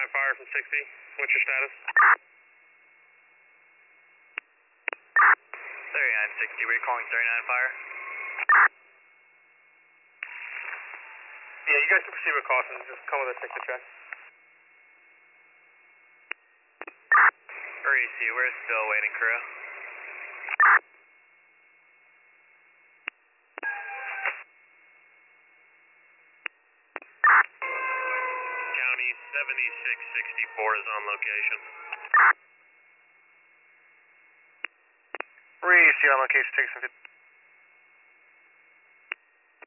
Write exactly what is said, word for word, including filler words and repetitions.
fire from sixty. What's your status? thirty-nine sixty, we're calling thirty-nine fire. Yeah, you guys can proceed with caution. Just come with a ticket check. R E C, we're still waiting crew. County seventy-six sixty-four is on location. R E C on location, take some